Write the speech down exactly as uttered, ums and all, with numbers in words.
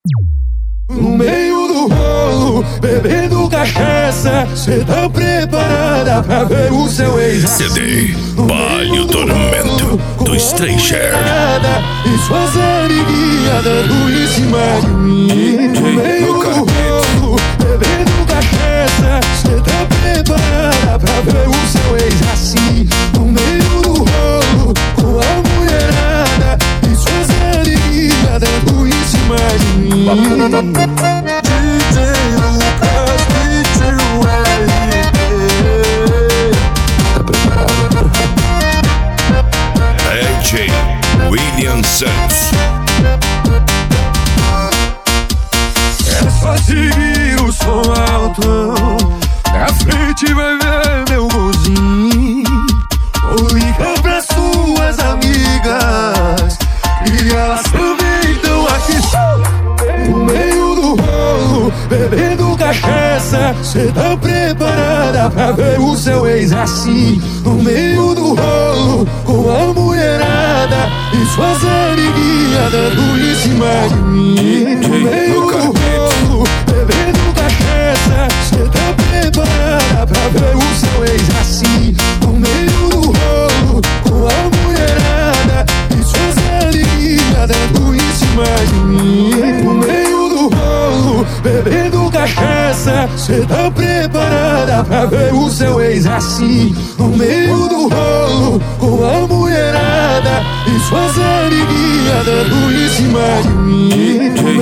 No meio do rolo, bebendo cachaça, cê tá preparada pra ver o seu ex? C D Baile o Tormento do Stranger e suas amiguinhas dando em cima de mim. No meio do rolo, bebendo cachaça, cê tá preparada pra ver o seu ex assim? No meio do rolo, com a mulherada e suas amiguinhas dando em cima de mim. D J William Santos. É só seguir o som alto, na frente vai ver meu golzinho. Ou liga pra suas amigas e elas também estão aqui. No meio do rolo, bebendo cachaça, cê tá preparada pra ver o seu ex assim? No meio do rolo, com a mulherada e suas amiguinhas dando em cima de mim. No meio do rolo, bebendo cachaça, cê tá preparada pra ver o seu ex assim? No meio do rolo, com a mulherada e suas amiguinhas dando em cima de mim. No meio do rolo, bebendo cachaça, cê tá preparada pra ver o seu ex assim? No meio do rolo, com a mulherada e suas amiguinhas dando em cima de mim.